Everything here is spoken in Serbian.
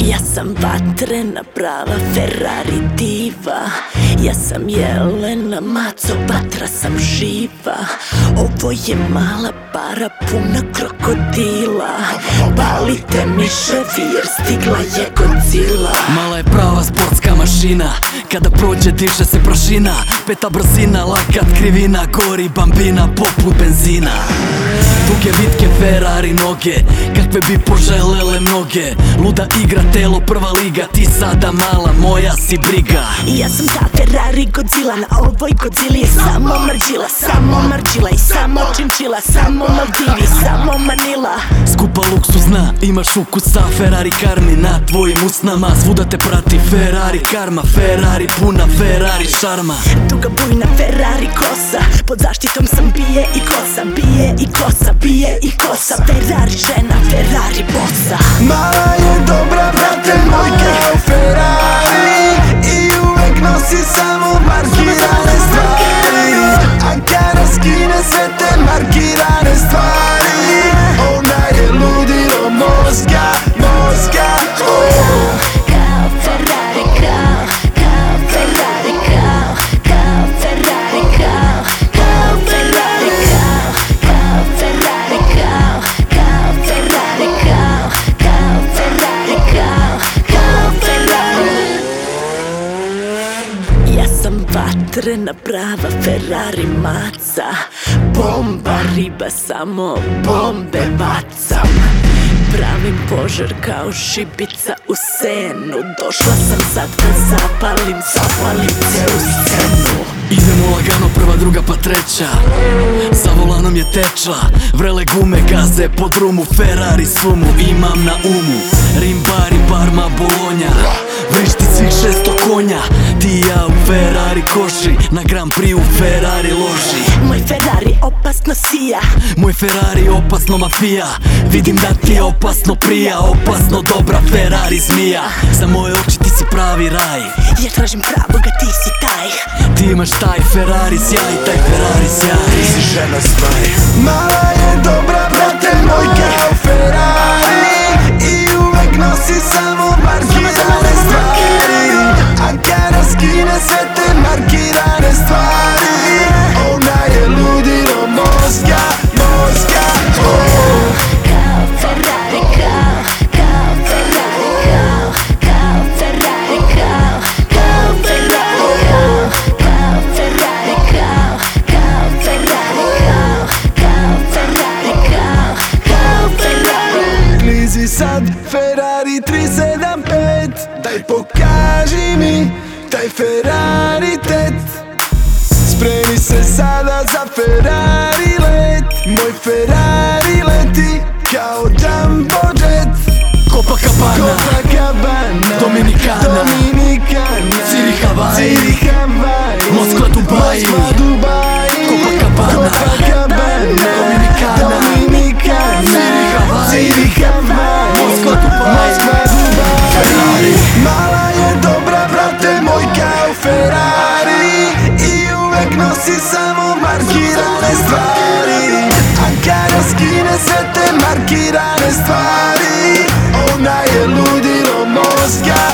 Ja sam vatrena, prava Ferrari diva. Ja sam Jelena Maco, vatra sam živa. Ovo je mala para puna krokodila. Palite miševi jer stigla je Godzilla. Mala je prava sportska mašina, kada prođe diše se prašina. Peta brzina, lakat krivina, gori bambina poput benzina. Duge vitke Ferrari noge, kakve bi poželele mnoge. Luda igra telo, prva liga, ti sada mala, moja si briga. Ja sam ta Ferrari Godzilla, na ovoj Godzilli je samo mrđila. Samo mrđila i samo činčila, samo Maldivi, samo Manila. Skupa luksuzna, imaš ukusa Ferrari karmi na tvojim usnama. Svuda te prati Ferrari karma, Ferrari puna, Ferrari šarma. Duga bujna Ferrari kosa, pod zaštitom sam bije i kosa. Bije i kosa, bije i kosa. Ferrari žena, Ferrari bossa. Mala je dobra, brate moj, kao Ferrari, i uvek nosi samo markirane stvari. A kada skine sve te markirane stvari, ona je ludilo mozga, mozga, oh. Kao Ferrari, kao Ferrari, kao Ferrari, kao Ferrari, kao Ferrari, kao Ferrari, kao Ferrari, kao Ferrari. Ja sam vatrena, prava Ferrari maca. Bomba riba, samo bombe bacam. Pravim požar kao šibica u senu. Došla sam sad da zapalim celu scenu. Idemo lagano, prva, druga pa treća. Za volanom je teča, vrele gume gaze po drumu. Ferrari sumu imam na umu. Rim, Bari, Parma, Bolonja, vrišti svih 600 konja. Ti i ja u Ferrari koši, na Grand Prix u Ferrari loži. Moj Ferrari opasno sija, moj Ferrari opasno mafija. Vidim da ti je opasno prija, opasno dobra Ferrari zmija. Za moje oči ti si pravi raj, ja tražim pravoga, ti si taj. Ti imaš taj Ferrari sjaj, taj Ferrari sjaj. Ti si žena stvar. Mala je dobra, brate moj, kao Ferrari, i uvek nosi samo markirane stvari. A kada skine sve te markirane stvari, ona je ludilo mozga, mozga, oh. Kao Ferrari, kao Ferrari, kao Ferrari, kao Ferrari, kao Ferrari, kao Ferrari, kao Ferrari, kao Ferrari. Klizi sad Ferrari 375, daj pokaži mi taj Ferrari tet. Spremi se sada za Ferrari let, moj Ferrari leti kao jumbo jet. Copacabana, Dominikana, Zürich, Hawaii, Moskva, Dubai, Copacabana, Dominikana, Zürich, Hawaii, Moskva, Dubai, Ferrari. Mala je dobra, brate moj, kao Ferrari, i uvek nosi samo markirane stvari. A kada skine sve te markirane stvari, ona je ludilo mozga,